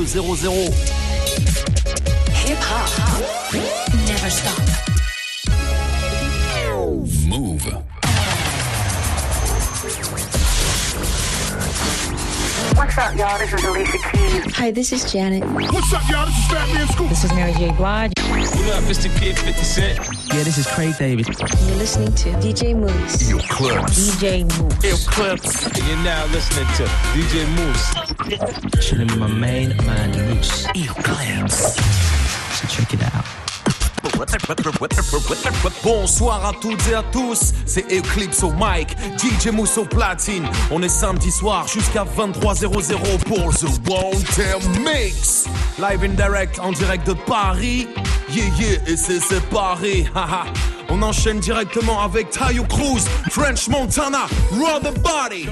2200. Hip hop never stop. Move. What's up, y'all? This is Alicia Keys. Hi, this is Janet. What's up, y'all? This is Fatman Scoop. This is Mary J. Blige. What up, Mr. Kid 50 Cent? Yeah, this is Craig David. You're listening to DJ Moose. Eclipse. DJ Moose. Eclipse. And you're now listening to DJ Moose. Chilling with my main man, Moose. Eclipse. So check it out. Bonsoir à toutes et à tous, c'est Eclipse au mic, DJ Mousse au platine. On est samedi soir jusqu'à 23h00 pour The One Time Mix. Live and direct, en direct de Paris. Yeah yeah, et c'est séparé. Haha. On enchaîne directement avec Tayo Cruz, French Montana, Raw the Body.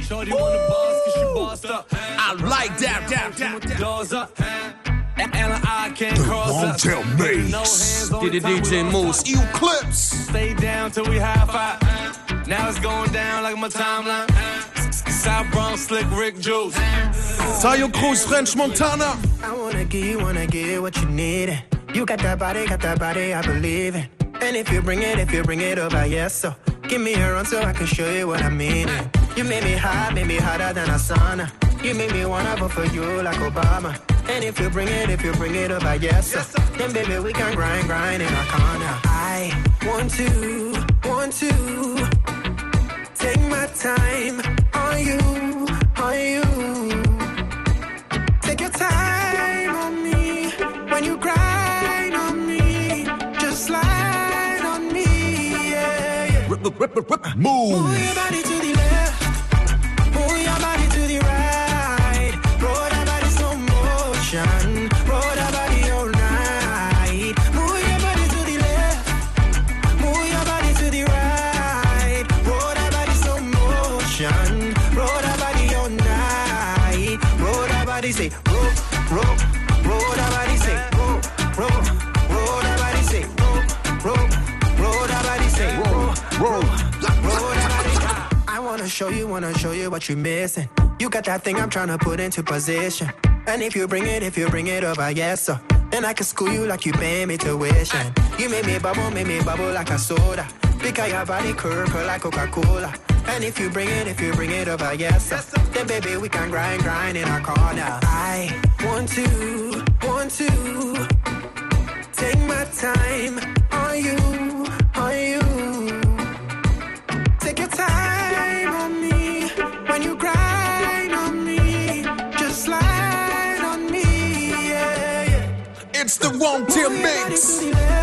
I like that. The One Time Mix. DJ Moose, Eclipse. Stay down till we high five. Now it's going down like my timeline. South Bronx, Slick Rick Juice. Tayo Cruz, French Montana. I wanna get what you need. You got that body, I believe it. And if you bring it over, yes, so give me a run so I can show you what I mean. You make me hot, make me hotter than a sauna. You make me wanna vote for you like Obama. And if you bring it over, yes, so then baby we can grind in our corner. I want to take my time on you. Take your time on me when you grind on me. Just slide on me, yeah. Move. Move your body to the left, move your body to the right. Roll that body slow motion, roll that body all night. Move your body to the left, move your body to the right. Roll that body slow motion, roll that body all night. Roll that body, say roll that body, say roll that body, say roll that body, say roll that body. I wanna show you what you're missing. You got that thing I'm trying to put into position. And if you bring it over, yes, so then I can school you like you pay me tuition. You make me bubble like a soda. Because your body curl like Coca-Cola. And if you bring it over, yes, so then baby we can grind in our corner. I want to take my time on you. Take your time on me when you grind on me. Just slide on me, yeah. It's the One Time Mix.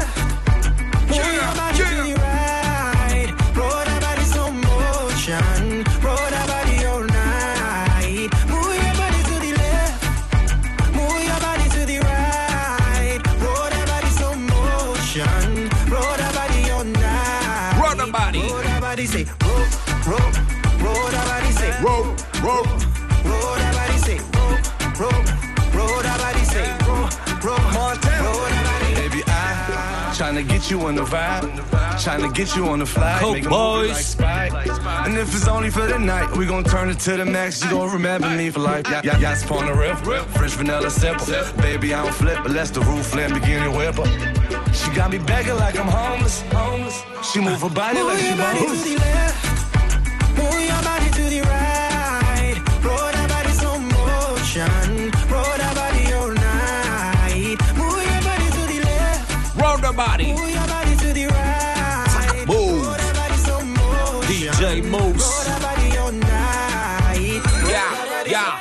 Roll that body all night. Move your body to the left, move your body to the right. Roll that body slow motion, roll that body all night. Roll the body. Roll that body, say roll that body, say roll that body, say roll that body, say roll that body. Baby, I tryna get you on the vibe, tryna get you on the fly. Coke make a boys. move like Sprite. And if it's only for the night, we gon' turn it to the max. You gon' remember me for life. Yachts upon the river, French vanilla simple. Baby, I don't flip, but let's the roof Lamborghini whipper. She got me begging like I'm homeless. She move her body like she moves. To the left, move your body to the right. Roll that body slow motion, roll that body all night. Move your body to the left, Roll the body. move your body to the right. Move. Roll that body slow motion, DJ Moose. roll that body all night. Yeah.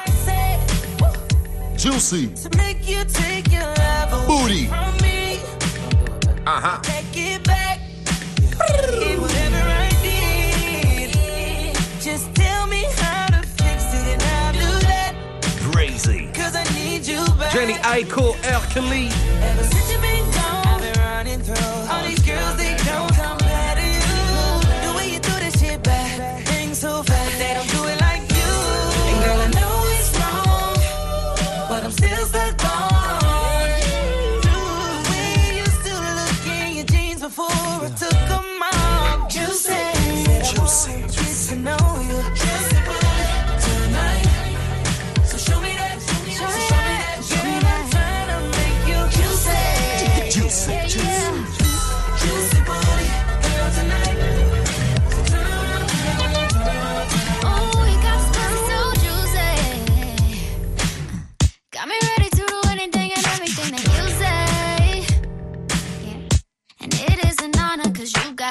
Juicy. To make you take your love away Booty. from me. Take it back. Get whatever I need. Just tell me how to fix it and I'll do that. Crazy. Cause I need you back. Jenny Aiko, Erkeli. Ever since you've been gone, I've been running through all these girls, they don't compare to you. The way you do this shit back, things so fast, they don't do it like you. And girl, I know it's wrong, but I'm still stuck on the way you used to look in your jeans before I took them off. Juicy. Get to know you. Tonight. So show me that. Show me that.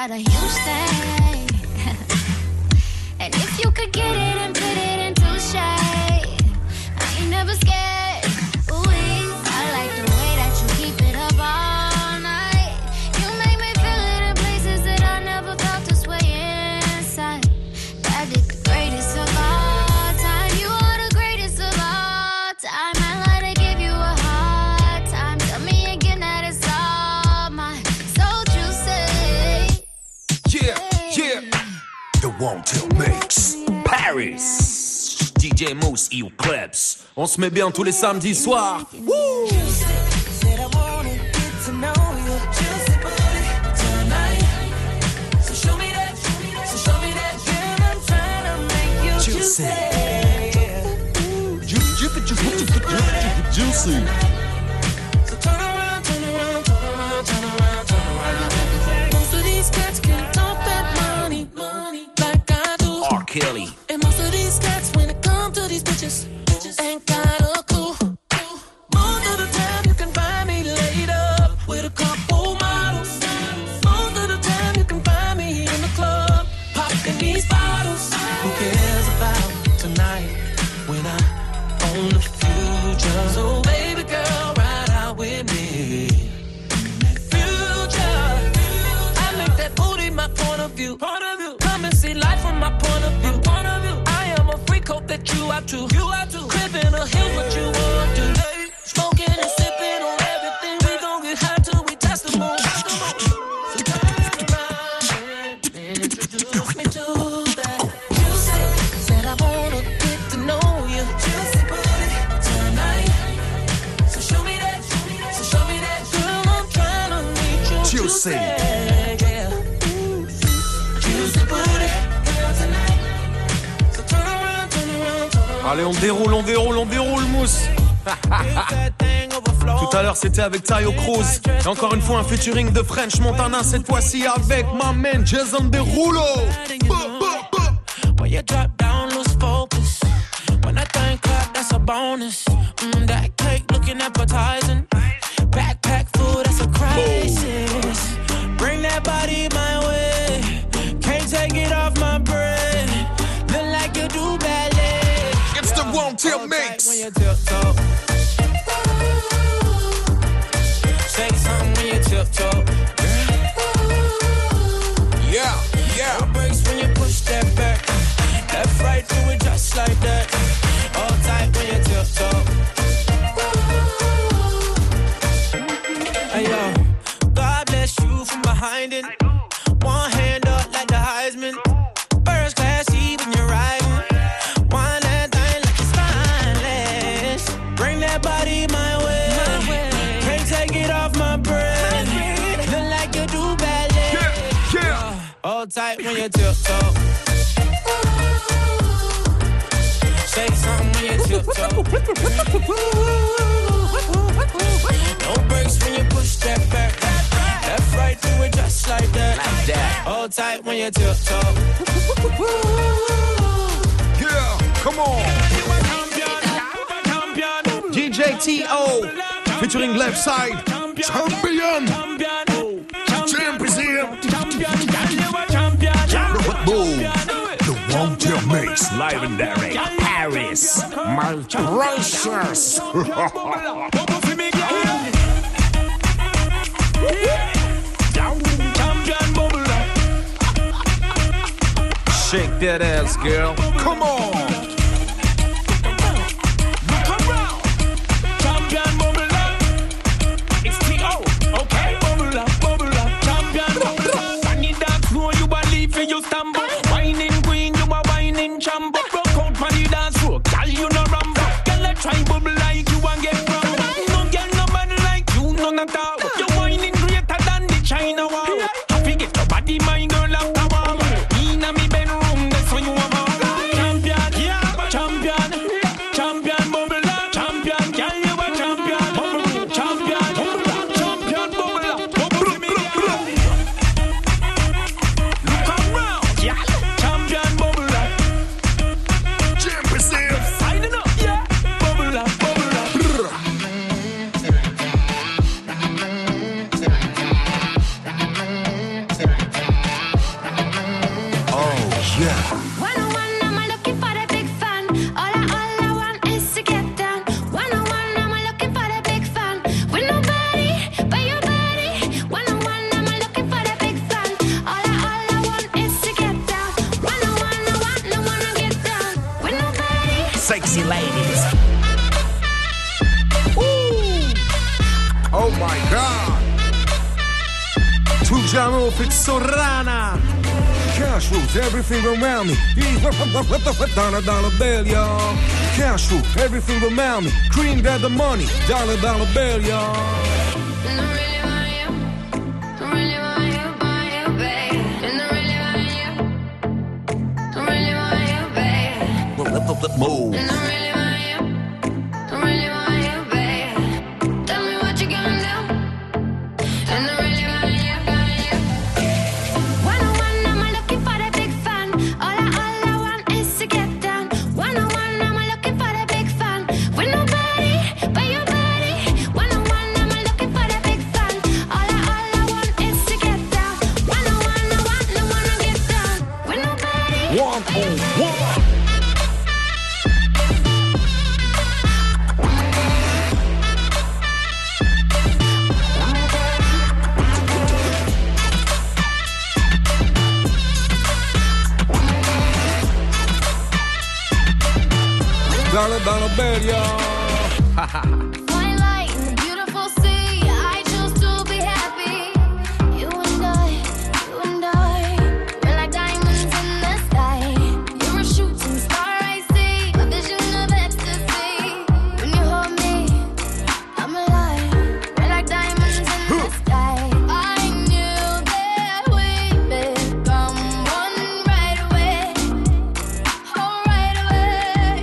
out of Houston. And if you could get it and put it into shade, I ain't never scared. Ooh, I like the way that you keep it up all night. You make me feel it in places that I never felt this way inside. That is the greatest of all time. You are the greatest of all time. I like to give you a hard time. Tell me again that it's all mine. So juicy. Yeah, yeah. The One-Tail Mix. Paris. DJ Mousse et Eclipse. On se met bien tous les samedis soirs. Woo! Said I wanna get to know you. Juicy booty tonight. So show me that. So show me that. Girl, I'm trying to make you juicy. Juicy. So turn around, turn around, turn around, turn around, turn around. Most of these cats can't talk that money like I do. R. Kelly. And most of these cats, when it comes to these bitches, ain't got a clue. Most of the time you can find me laid up with a couple models. Most of the time you can find me in the club, popping these bottles. Who cares about tonight when I own the future? So baby girl, ride out with me. Future, I make that booty my point of view. Come and see life from my point of view. I am a freak, hope that you are too. Crippin' a hill, what you want to. Smoking and sipping on everything. We gon' get high till we touch the moon. So turn around and introduce me to that. Juicy, said I wanna get to know you. Juicy booty tonight. So show me that. So show me that. Girl, I'm trying to meet you. Juicy. Yeah. Juicy booty girl tonight. So turn around, turn around, turn around. Allez, on déroule, Mousse. Tout à l'heure, c'était avec Tayo Cruz. Et encore une fois, un featuring de French Montana. Cette fois-ci avec my man Jason Derulo. When you drop down, lose focus. When I think clap, that's a bonus. That cake looking appetizing. Backpack food, that's a crisis. Bring that body my way. Can't take it off my brain. Look like you do ballet. It's the One-Tail Mix. When you tiptoe. Say something when you tiptoe. Yeah, yeah. No breaks when you push that back. Left, right, do it just like that. All tight when you tiptoe. Hey yo, God bless you from behind it. One hand up like the Heisman. First class seat when you're riding. One that thing like it's spineless. Bring that body my way. Can't take it off my brain. Look like you do ballet. Yeah. Hold tight when you tiptoe. Say something when you tiptoe. No breaks when you push that back. Left, right, do it just like that. Like that. Hold tight when you tiptoe. Yeah, come on. DJ T.O. featuring Left Side. Champion. Boom. The One-Tail Mix. Live and direct. Paris. My precious. Shake that ass, girl. Come on. Champion bubble up. It's T.O. Okay, bubble up, champion bubble up. Funny dance, know you a leaf and you stumble. Whining queen, you a whining chamber. Broke out for the dance floor, girl you no rumble. Girl I try bubble like you and get wrong. No girl nobody like you, none at all. You whining greater than the China wall. Happy get your body, my girl after warm. Inna me bedroom, that's when you a ball. Champion. Yeah. One-on-one, I'm looking for the big fan. All I want is to get down. One-on-one, I'm looking for the big fan. With nobody but your body. One-on-one, I'm looking for the big fan. All I want is to get down. One-on-one, I wanna get down. With nobody. Sexy ladies. Ooh. Oh my God. Tugiamo Fitzorana. Cash rules everything around me. Dollar, dollar bill, y'all. Cash rules everything around me. Cream that the money. Dollar, dollar bill, y'all. And I really want you. I really want you, babe. And I really want you. I really want you, babe. Move. And I really want you. I really want you, babe. Tell me what you gonna do. And I really want you, One-on-one, I'm looking for the big fan. All I want is to get down. One-on-one, I'm looking for the big fan. With nobody but your body. One-on-one, I'm looking for the big fan. All I want is to get down. One-on-one, I wanna get down. With nobody. One-on-one. Dollar, dollar bill, y'all. Fine light in the beautiful sea. I choose to be happy. You and I, we're like diamonds in the sky. You're a shooting star, I see, a vision of ecstasy. When you hold me, I'm alive. We're like diamonds in the sky. I knew that we'd become one right away. Oh, right away.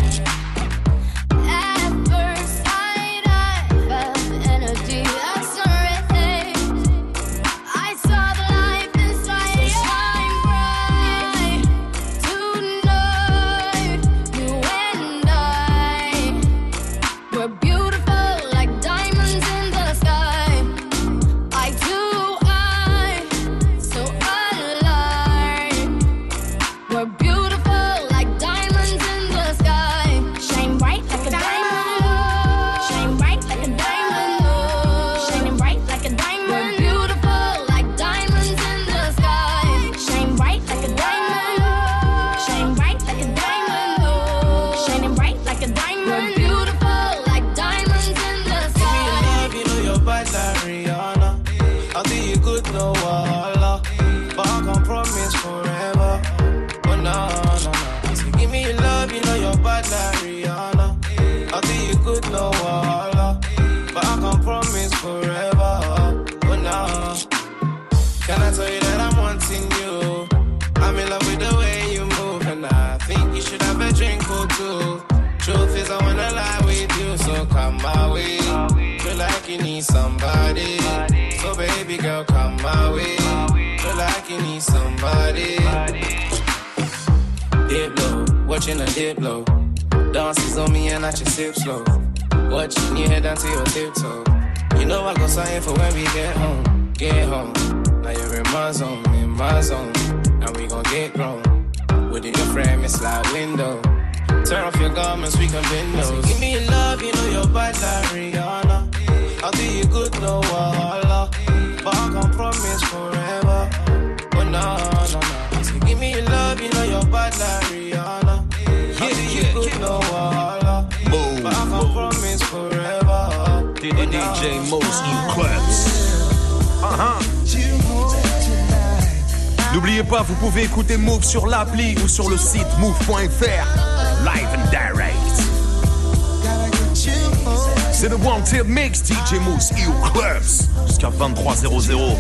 At first sight, I felt energy accelerate. I saw the life inside you shine bright. Tonight, you and I, we're beautiful like diamonds in the sky. Eye to eye, so alive. We're beautiful like diamonds in the sky. Shine bright like a diamond. Shine bright like a diamond. Shining bright like a diamond. We're beautiful like diamonds in the sky. Shine bright like a diamond. Shine bright like a diamond. Shining bright like a diamond. We're beautiful like diamonds in the sky. You know you're bad like Rihanna. I think you could know Allah, but I can't promise forever. Oh no. So give me your love, you know you're bad like Rihanna. I think you could know Allah, but I can't promise forever. Oh no. Can I tell you that I'm wanting you? I'm in love with the way you move, and I think you should have a drink or two. Truth is, I wanna lie with you, so come my way. Feel like you need somebody, so baby girl, come my way. Feel like you need somebody. Dip low, watching a dip low. Dances on me and I just sip slow. Watching you head down to your tiptoe. You know I go sign for when we get home. Get home. Now you're in my zone, and we gon' get grown. Within your frame, it's like window. Turn off your garments, we can bend those. So give me your love, you know you're bad like Rihanna. I'll do you good, no Allah, but I can't promise forever. Oh no. So give me your love, you know you're bad like Rihanna. I'll do you good, no Allah, but I can't promise forever. DJ Moose, you clubs. N'oubliez pas, vous pouvez écouter Move sur l'appli ou sur le site move.fr. Live and direct. C'est le One Tip Mix, DJ Moose, EU Clubs. Jusqu'à 23h00.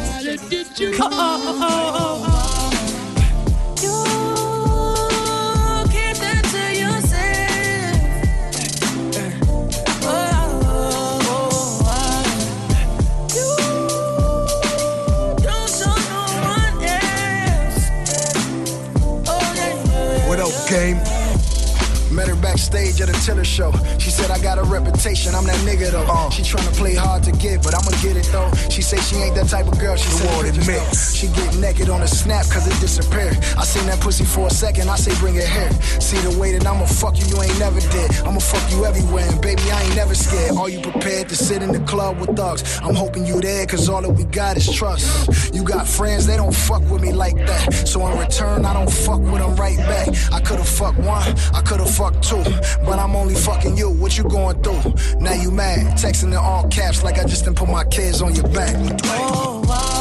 Game. Met her backstage at a Tiller show. She said I got a reputation, I'm that nigga though. She tryna play hard to get, but I'ma get it though. She say she ain't that type of girl, she said she get naked on a snap cause it disappeared. I seen that pussy for a second, I say bring it here. See the way that I'ma fuck you, you ain't never did. I'ma fuck you everywhere, and baby I ain't never scared. Are you prepared to sit in the club with thugs? I'm hoping you there cause all that we got is trust. You got friends, they don't fuck with me like that. So in return, I don't fuck with them right back. I could've fucked one, I could've fucked two, but I'm only fucking you. What you going through? Now you mad, texting in all caps like I just done put my kids on your back. Oh, wow.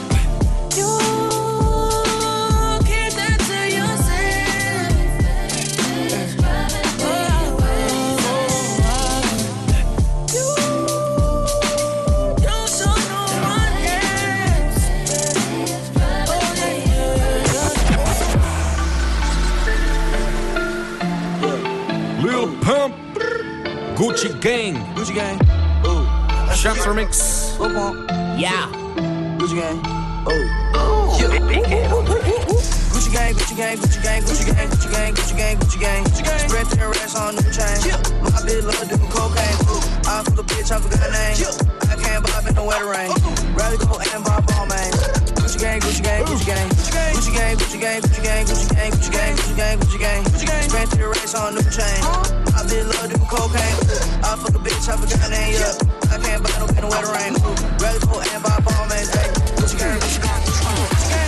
Gucci Gang. Gucci Gang. Ooh. Shots Remix. Yeah. Gucci Gang. Oh. Gucci Gang, Gucci Gang, Gucci Gang, Gucci Gang, Gucci Gang, Gucci Gang, Gucci Gang. Spread to the rest on new chain. My bitch love doing cocaine. I fuck a bitch, I forgot her name. I can't bob in the wetter rain. Rather go and buy ball, man. Gucci Gang, Gucci Gang, Gucci Gang. Gucci Gang, Gucci Gang, Gucci Gang, Gucci Gang, Gucci Gang, Gucci Gang, Gucci Gang. Spread to the rest on new chain. My bitch love doing cocaine. I fuck a bitch, I forgot her name. I can't buy no in the wetter rain. Rather go and buy ball, man. Gucci Gang, Gucci Gang, Gucci Gang.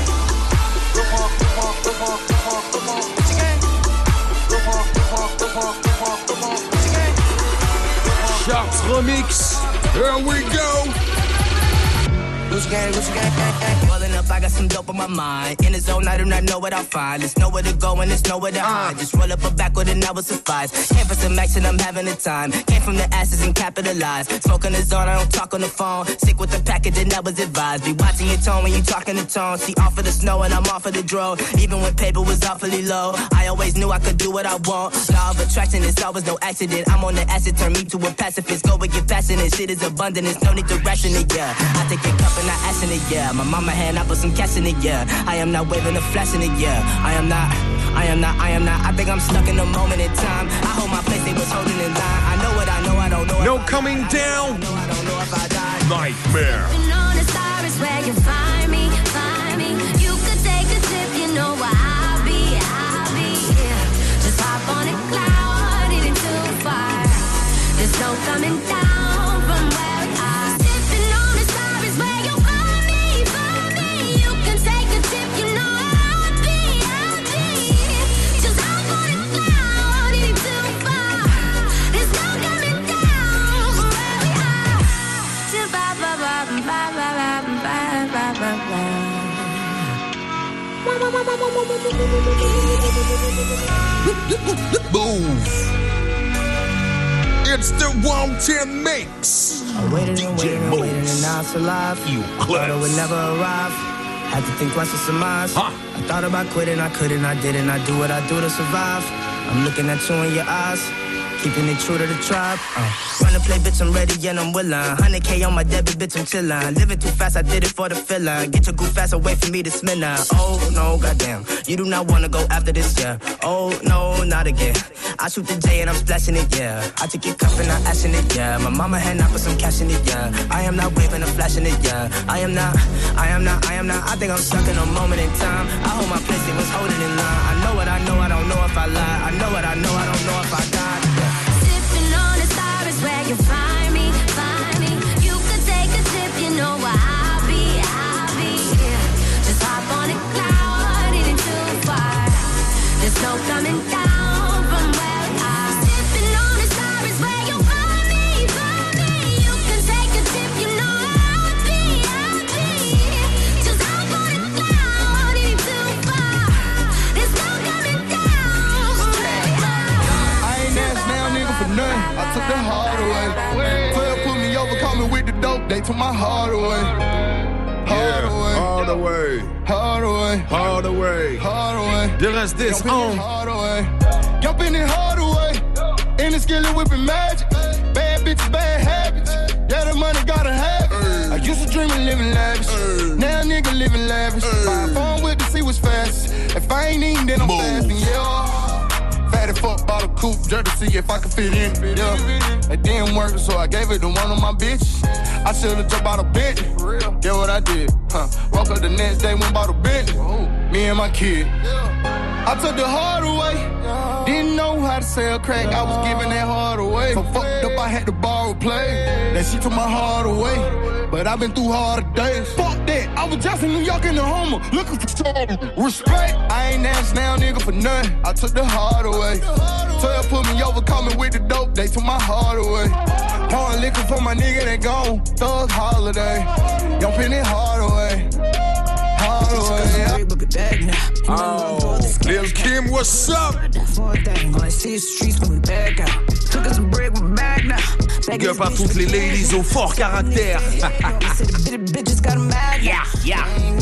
Sharps Remix. Here we go. Gucci Gang, Gucci Gang. Rolling up, I got some dope on my mind. In the zone, I do not know what I'll find. There's nowhere to go and there's nowhere to hide. Just roll up a backward and that will suffice. Came for some action, I'm having a time. Came from the ashes and capitalized. Smoking the zone, I don't talk on the phone. Stick with the package and that was advised. Be watching your tone when you talking the tone. See off of the snow and I'm off of the drone. Even when paper was awfully low, I always knew I could do what I want. Law of attraction, it's always no accident. I'm on the acid, turn me to a pacifist. Go and get passionate, shit is abundant. There's no need to ration it, yeah. I take a cup and I ash in it, yeah. My mama hand, I put some cash in it, yeah. I am not waving a flash in it, yeah. I am not. I think I'm stuck in a moment in time. I hold my place, they was holding in line. I know what I know, I don't know. No coming down. I don't know if I die. Nightmare. You know the star is where you find me, find me. You could take a trip, you know where I'll be, yeah. Just hop on a cloud, it ain't too far. There's no coming down from where we are. Sipping on the star is where you find me, find me. You can take a trip, you know where I'll be. Just hop on a cloud, it ain't too far. There's no coming down from where we are. Move. It's the 110 mix. I waited and waited and waited and now it's alive. You thought it would never arrive. Had to think twice to surmise. I thought about quitting, I couldn't, I didn't. I do what I do to survive. I'm looking at you in your eyes. Keeping it true to the tribe. Run to play, bitch, I'm ready and I'm willing. 100K on my debit, bitch, I'm chillin'. Living too fast, I did it for the feeling. Get your goof fast away from me to smell. Oh, no, goddamn. You do not wanna go after this, yeah. Oh, no, not again. I shoot the J and I'm splashing it, yeah. I take your cup and I'm ashing it, yeah. My mama hand out for some cash in it, yeah. I am not waving or flashing it, yeah. I am not. I think I'm stuck in a moment in time. I hold my place, it was holding in line. I know what I know, I don't know if I lie. I know what I know, I don't know if I die. Sipping on a star is where you find me, find me. You could take a trip, you know where I'll be, yeah. Just hop on a cloud, it ain't too far. There's no coming down from where we are. Sipping on a star is where you find me, find me. You can take a trip, you know where I'll be, Just hop on a cloud, it ain't too far. There's no coming down from where we are. I ain't asked now, nigga, for nothing. I took the heart away. 12 put me over, caught me with the dope. They took my heart away. Hard away. Hard away. Hard away. Hard away. Hard away. The rest is on. Hard away. Jumping it hard away. In the skillet whipping magic. Bad bitches, bad habits. Yeah, the money gotta have it. I used to dream of living lavish. Now nigga living lavish. My phone with to see what's fast. If I ain't eating, then I'm fasting. Yeah. Fatty fuck bottle coupe just to see if I could fit in. Yeah, it didn't work, so I gave it to one of my bitches. I should've jumped out of bed. Get what I did? Woke up the next day, went bought a Bentley. Me and my kid. I took the heart away. Didn't know how to sell crack. I was giving that heart away. So fucked up, I had to borrow play. That shit took my heart away. But I've been through harder days. Fuck that. I was just in New York in the Homer, looking for something. Respect. I ain't asked now, nigga, for nothing. I took the heart away. 12 put me over, call me with the dope. They took my heart away. Pouring liquor for my nigga that gone. Thug holiday. Young Penny hard away. Hard away. Oh, Lil Kim, what's up? Big up à toutes les ladies au fort caractère. Yeah, yeah.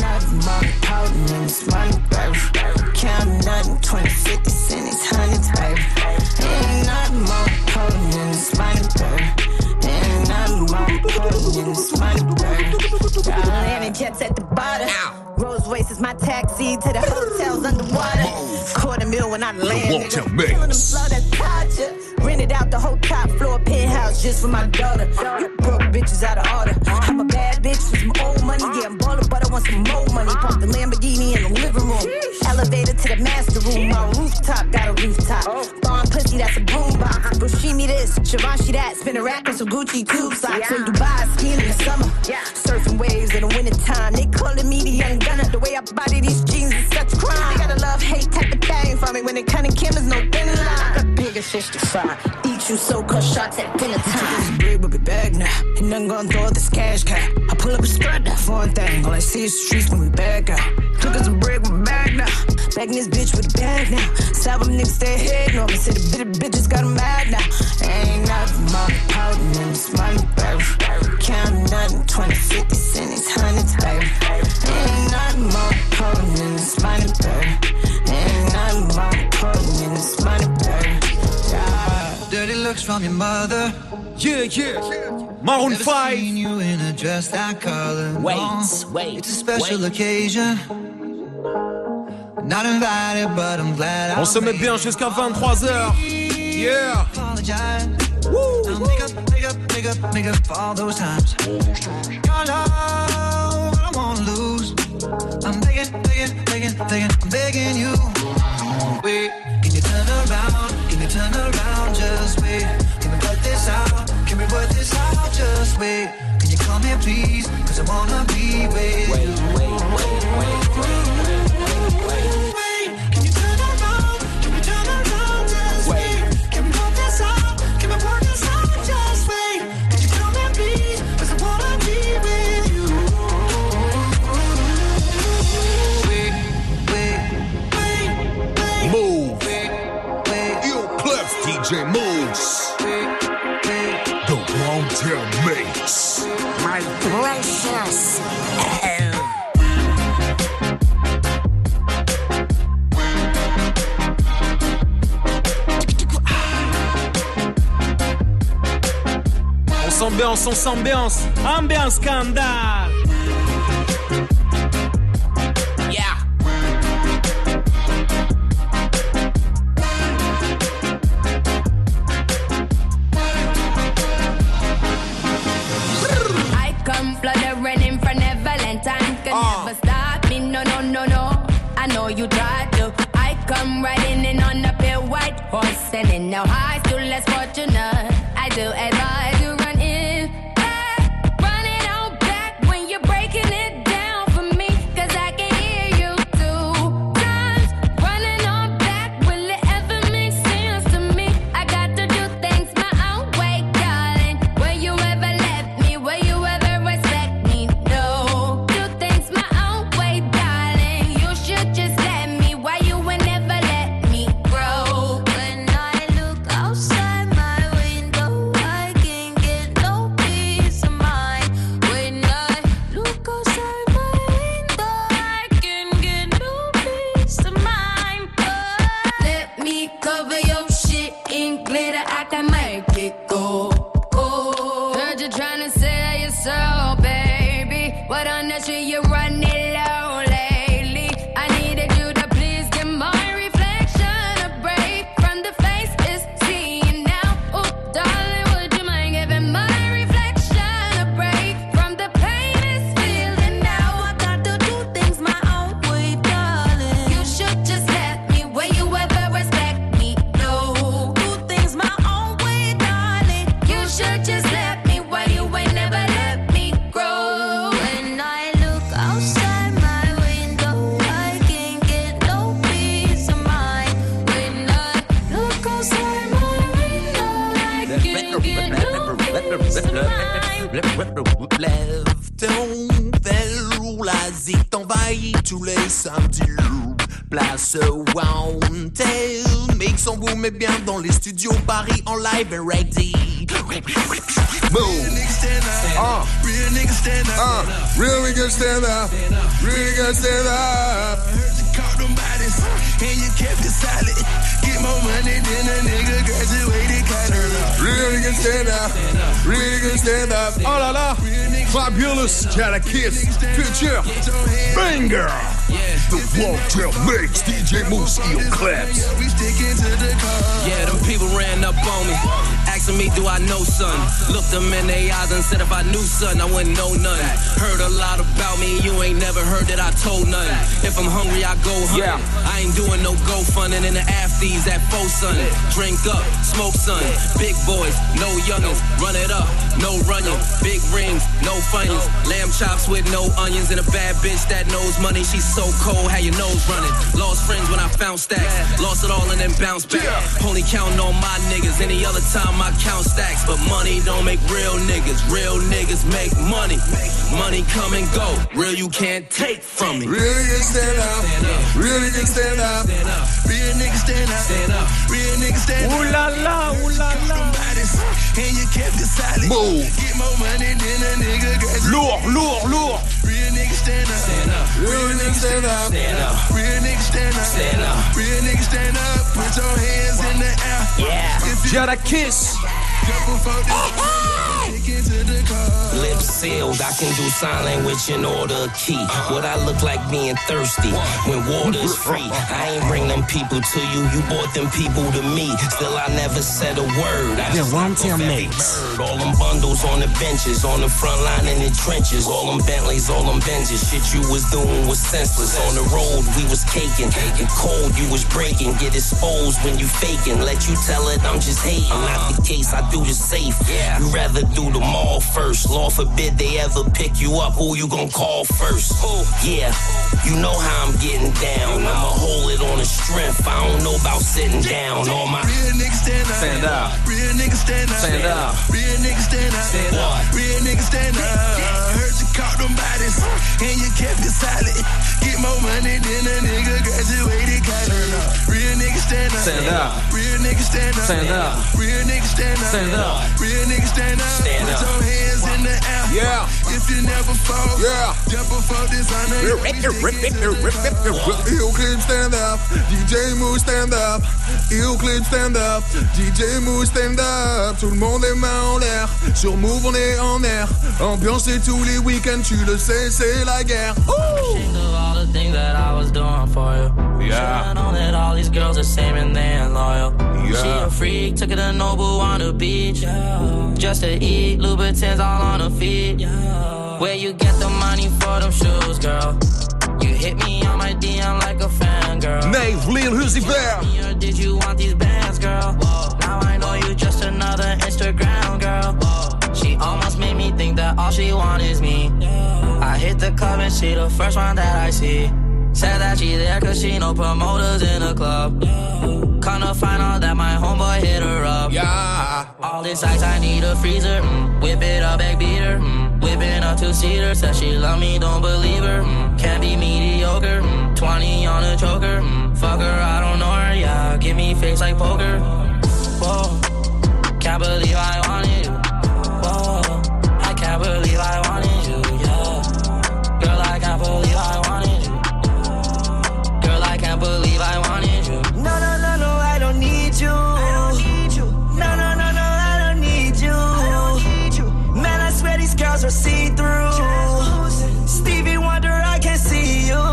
Count nothing, 20, 50 cents, it's hundreds, baby. Ain't nothing more potent than this money, baby. Ain't nothing more potent than this money, baby. Landing jets at the bottom. Rolls Royce is my taxi to the hotels underwater. $250,000 when I land. Killing them slow, that's torture. Rented out the whole top floor penthouse just for my daughter. You broke bitches out of order. I'm a bad bitch with some old money. Yeah, I'm ballin', but I want some more money. Park the Lamborghini in the living room. Elevator to the master room. My rooftop got a rooftop. Bomb pussy, that's a boombox. Bushimi this, Givenchy that. Spin a rack on some Gucci tube socks. In Dubai, skiing in the summer. Surfing waves in the wintertime. They calling me the young gunner. The way I body these jeans is such a crime. They got a love-hate type of thing for me. When it come to Kim, there's no thin line. A bigger fish to fry. Eat you so-called shots at dinner time. This bread will be back now. And I'm gonna throw this cash cat. I pull up a strut, that foreign thing. All I see is streets when we back out. Took us a break, we're back now. Back in this bitch with a bag now. Sab them niggas stay ahead. No, I said the bitches got them mad now. Ain't nothing more potent than this money, baby. Count nothing, 20, 50 cents, it's hundreds, baby. Ain't nothing more potent than this money, baby. Ain't nothing more potent than this money, baby. Dirty looks from your mother. Yeah, yeah. Maroon 5. You in a dress that color. Wait. It's a special occasion. Not invited, but I'm glad. On se met bien jusqu'à 23h. Yeah. Woo. Make up for all those times. Your love, I don't wanna lose. I'm begging, I'm begging you. Wait, can you turn around? Can you turn around? Just wait. Can we work this out? Can we work this out? Just wait. Can you come here, please? 'Cause I wanna be with you. Wait. Can you turn around? Can we turn around? Just wait. Can we work this out? Can we work this out? Just wait. Can you come here, please? 'Cause I wanna be with you. Move. Ill Clef, DJ Moose. The Won't Tell Mix. My precious. On s'ambiance. Ambiance scandale. Yeah. I come fluttering in front of Valentine. Can never stop me, no. I know you tried to. I come riding in on a pale white horse, and in no high, still less fortunate. I do advise you run in, running out back when you're breaking it down for me, 'cause I can hear you 2 times. Running on back, will it ever make sense to me? I got to do things my own way, darling. Will you ever let me? Will you ever respect me? No. Do things my own way, darling. You should just let me. Why you would never let me grow? When I look outside my window, I can Lève ton verre, la zik t'envahit tous les samedis. Place Wanted, mix en boom et bien dans les studios Paris en live and ready. Real niggas stand up. Real niggas stand up. Real niggas stand up. Real niggas stand up. I heard you caught them bodies and you kept it silent. Get more money than a nigga graduated college. Real niggas stand up. Real niggas stand up. Oh là là, Fabulous, Jadakiss, Future, Banger. The Won't Mix, DJ Moose, Eel Clips. Yeah, them people ran up on me, asking me, do I know son? Looked them in their eyes and said if I knew son, I wouldn't know none. Heard a lot about me, you ain't never heard that I told none. If I'm hungry, I go hunting. I ain't doing no go funding in the afties at faux son. Drink up, smoke son. Big boys, no youngins. Run it up, no running. Big rings, no funnies. Lamb chops with no onions and a bad bitch that knows money. She's so cold, how your nose running. Lost friends when I found stacks. Lost it all and then bounced back. Only counting on my niggas. Any other time I count stacks. But money don't make real niggas. Real niggas make money. Money come and go. Real you can't take from me. Real niggas stand up. Real niggas stand up. Real niggas stand up. Real niggas stand up. Ooh la la, ooh la la. And you kept it silent. Move. Get more money than a nigga graduated. Lourd. Real niggas stand up. Real niggas stand up. Real niggas stand up. Real niggas stand up. Put your hands in the air. Yeah. Jadakiss. Lips sealed, I can do sign language and order a key. What I look like being thirsty when water's free. I ain't bring them people to you, you brought them people to me. Still I never said a word. I just Won't Mix. all them bundles on the benches, on the front line in the trenches, all them Bentleys, all them Benjis. Shit you was doing was senseless. On the road we was caking, and cold you was breaking. Get exposed when you faking. Let you tell it I'm just hating. Not the case, I do the safe. You rather do the mall first. Lord forbid they ever pick you up. Who you gon' call first? Yeah, you know how I'm getting down. I'ma hold it on the strength. I don't know about sitting down. All my real niggas stand up. Real niggas stand up. Stand up. Real niggas stand up. Real niggas stand up. Heard you caught them bodies and you kept it silent. Get more money than a nigga graduated college. Real niggas stand up. Stand up. Real niggas stand up. Stand up. Real niggas stand up. Stand up. Real niggas stand up. Stand Put up. your hands in the air. Yeah. If you never fall. Yeah. Jump before dishonor. Eel Clips stand up. DJ Moose stand up. Eel Clips stand up. DJ Moose stand up. Tout le monde les mains en l'air. Sur Move on est en air. Ambiance et tous les week-ends, tu le sais, c'est la guerre. Ashamed of all the things that I was doing for you. Yeah. Should've known that all these girls are same and they ain't loyal. Yeah. She a freak, took her to Noble on the beach. Just to eat, Louboutins all on her feet. Where you get the money for them shoes, girl? You hit me on my DM like a fan, girl. Nave, Lil Uzi Vert. Or did you want these bands, girl? Now I know you just another Instagram girl. She almost made me think that all she want is me. I hit the club and she the first one that I see. Said that she there cause she know promoters in the club. Come to find out that my homeboy hit her up. Yeah. All this ice, I need a freezer. Whip it up, back beater. Whipping a two-seater. Said she love me, don't believe her. Can't be mediocre. 20 on a choker. Fuck her, I don't know her. Yeah, give me face like poker. Whoa, can't believe I wanted you. Whoa, I can't believe I wanted you. Yeah, girl, I can't believe I wanted you. Girl, I can't believe I wanted you. No, I don't need you. No, I don't need you. Man, I swear these girls are see-through. Stevie Wonder, I can't see you.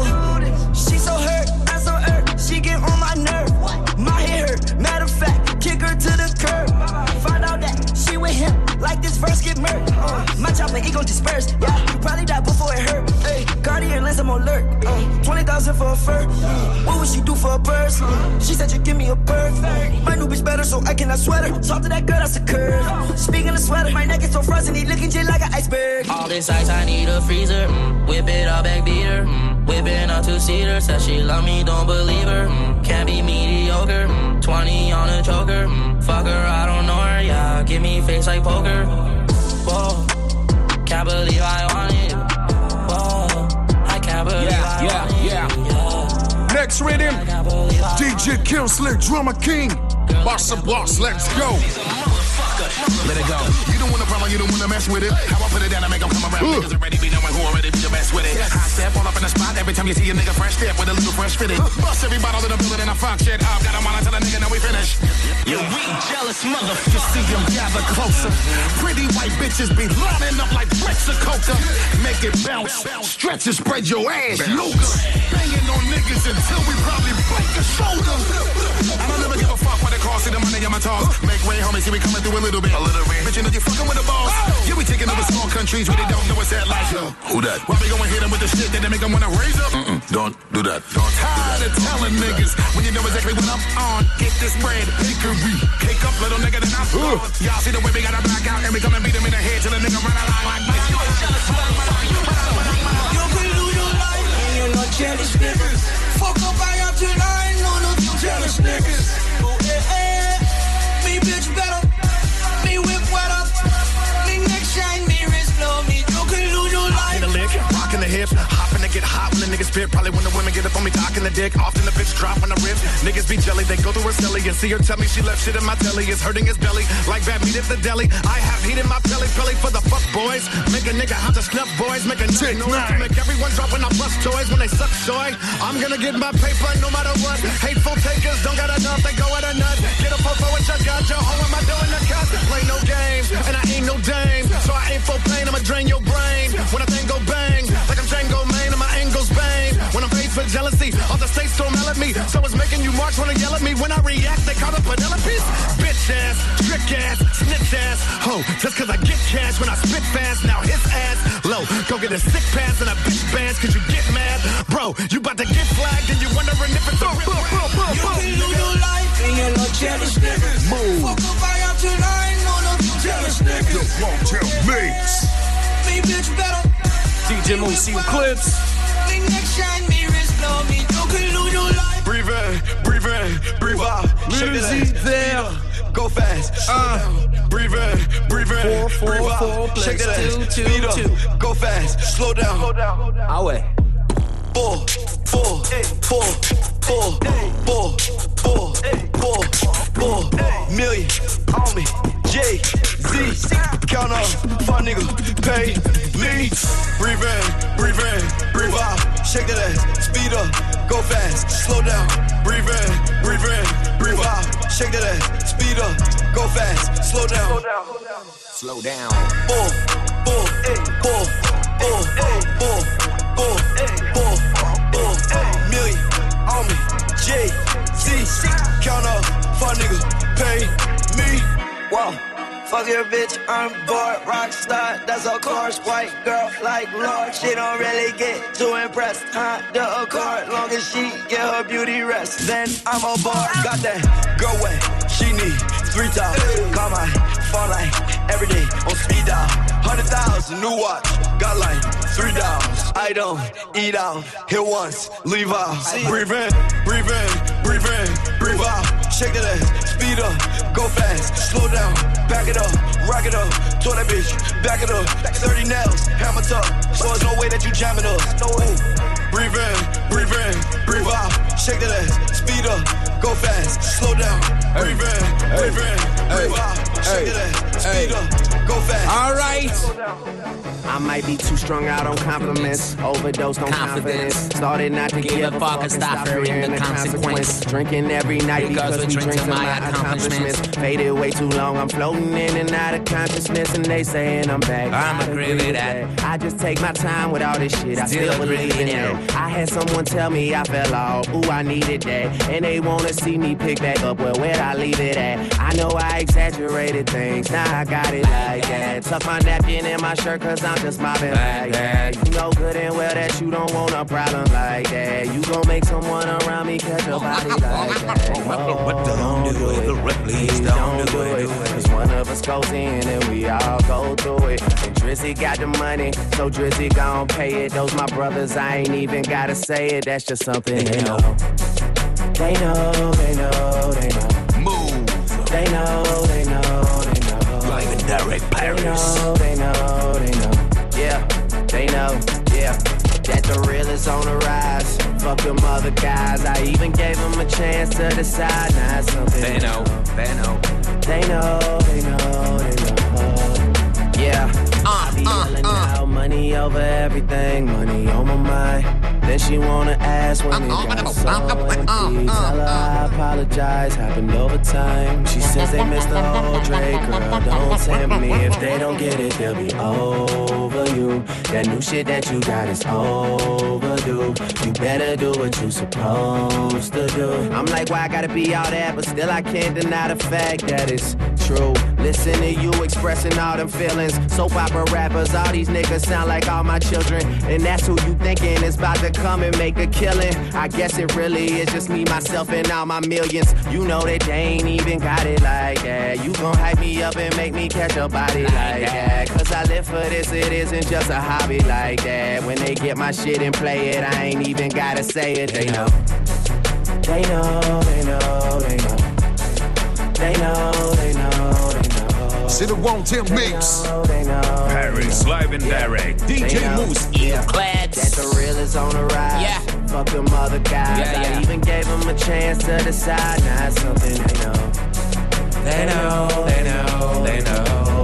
She so hurt, I'm so hurt. She get on my nerve. My hair hurt. Matter of fact, kick her to the curb. Find out that she with him, like this verse get murked. My chopper, he gon' disperse. Yeah, you probably died before it hurt. Hey, Guardian lens, I'm alert. 20,000 for a fur. What would she do for a purse? She said you give me a bird. My new bitch better, so I cannot sweat her. Talk to that girl, that's a curve. Speaking of sweater, my neck is so frozen, he looking just like an iceberg. All this ice, I need a freezer. Whip it up, back beater. Whipping a two-seater. Said she love me, don't believe her. Can't be mediocre. 20 on a choker. Fuck her, I don't know her. Yeah, give me face like poker. Whoa, can't believe I want it. Whoa, I can't believe I want it. Yeah. Next rhythm, DJ Kill Slick, Drummer King. Boss of boss, let's go. Let it go. You don't want a problem, you don't want to mess with it. How I put it down and make them come around. Niggas already be knowing who already be the best with it. I step all up in the spot every time you see a nigga fresh step with a little fresh fitted. Bust every bottle in the building and I fuck shit up. Got them on until the nigga know we finish. You weak, jealous motherfucker. You see them gather closer. Pretty white bitches be lining up like bricks of coca. Make it bounce, stretch and spread your ass. Yoga. Banging on niggas until we probably break a shoulder. I don't ever give a fuck what it costs. See the money in my toss. Make way, homie, see we coming through a little bit. Bitch, you know you fucking with the boss. Yeah, we taking over small countries where they don't know what's that like. Who that? Why we gonna hit them with the shit that they make them wanna raise up? Don't do that. Don't. Tired of telling niggas when you know exactly what I'm on. Get this bread, hickory. Cake up, little nigga, then I'm gone. Y'all see the way we gotta black out and we come and beat them in the head till the nigga run along like this. You ain't jealous, you can lose your life and you're not jealous, niggas. Fuck up, I am tonight, no jealous niggas. Oh, me bitch better. Me whip wetter. Me neck shine, me wrist blow. Me you can lose your life. The lick, rocking the hips, hopping to get hot when the niggas spit. Probably when the women get up on me, docking the dick. Often the bitch drop on the ribs. Niggas be jelly, they go through her silly and see her tell me she left shit in my telly. It's hurting his belly like bad meat at the deli. I have heat in my belly for the fuck boys. Make a nigga have to snuff boys. Make a nigga noise to make everyone drop when I bust toys when they suck soy. I'm gonna get my paper no matter what. Hateful takers don't got enough, they go at a nut. Get a fofo with your gun, your hoe, am I doing the cut? Play no games, and I ain't no dame. So I ain't for pain, I'ma drain your brain. When a thing go bang, like I'm Django Main and my angles bang. When I'm faced with jealousy, all the states don't yell at me. So it's making you march wanna yell at me. When I react, they call it Penelope's. Bitch ass, trick ass, snitch ass. Ho, just cause I get cash when I spit fast. Now his ass low, go get a sick pass and a bitch bands cause you get mad. Bro, you about to get flagged and you wondering if it's a you can lose your life and you're not jealous, niggas. Move. Fuck up, I am tonight, no jealous, niggas. The Won't Tell Mix. Me bitch better. DJ Moose, see you clips. Me neck shine, me wrist blow. Me you can lose your life. Breathe in, breathe out. Music there. Go fast, slow down. Breathe in, breathe out. Shake that ass, speed up. Go fast, slow down. Ah ouais. 4 million on me. Jay-Z, count up, fuck nigga, pay me. Breathe in, breathe out. Shake that ass, speed up, go fast, slow down. Breathe in, breathe out. Shake that ass, speed up, go fast, slow down. Slow down. 4 million on me. Jay-Z, count up, fuck nigga, pay me. Whoa, fuck your bitch, I'm bored. Rockstar, that's of course. White girl like Lord, she don't really get too impressed. The accord, long as she get her beauty rest, then I'm on board. Got that girl way, she need 3,000. Call my phone like every day on speed dial. 100,000 new watch, got like $3. I don't eat out, hit once, leave out. Breathe in, breathe out. Shake that ass, speed up, go fast, slow down, back it up, rock it up. Told that bitch, back it up, 30 nails, hammer tough. So there's no way that you jamming us. No way. Breathe in, breathe out. Shake that ass, speed up, go fast, slow down. Breathe in, breathe out. Shake that ass, speed up, go fast. All right. I might be too strung out on compliments, overdosed on confidence. Started not to give a fuck and stop fearing the consequence. Drinking every night because we drink to my accomplishments. Faded way too long, I'm floating in and out of consciousness, and they saying I'm back. I'm agree with that. I just take my time with all this shit, I still believe in it. I had someone tell me I fell off, ooh, I needed that. And they wanna see me pick back up, well, where'd I leave it at? I know I exaggerated things, now I got it like that. Tuck my napkin in my shirt cause I'm just mobbing like that. You know good and well that you don't want a problem like that. You gon' make someone around me catch a body like that. Don't do it, please don't do it. Cause one of us goes in and we all go through it. And Drizzy got the money, so Drizzy gon' pay it. Those my brothers, I ain't even gotta say it. That's just something they know. They know, they know, they know. Move. They know, they know, they know. Live and direct. avec Paris. They know, yeah, they know, yeah. That the real is on the rise. Fuck them other guys. I even gave them a chance to decide. Now it's something They know. Yeah. I be yelling out money over everything, money on my mind. Then she wanna ask when it got so empty. Tell her I apologize, happened over time. She says they missed the whole Drake, girl, don't tempt me. If they don't get it, they'll be over you. That new shit that you got is overdue. You better do what you supposed to do. I'm like, why I gotta be all that? But still I can't deny the fact that it's true. Listen to you expressing all them feelings. Soap opera rappers, all these niggas sound like all my children. And that's who you thinking is about to come and make a killing. I guess it really is just me, myself, and all my millions. You know that they ain't even got it like that. You gon' hype me up and make me catch a body like that. Cause I live for this, it isn't just a hobby like that. When they get my shit and play it, I ain't even gotta say it. They know. They know, they know, they know. They know, they know, they know. C'est le One Time Mix. Paris, live and direct. DJ Mousse, That the real is on the rise. Yeah. Fuck them other guys. I even gave them a chance to decide. Now it's something they know. They know, they know, they know.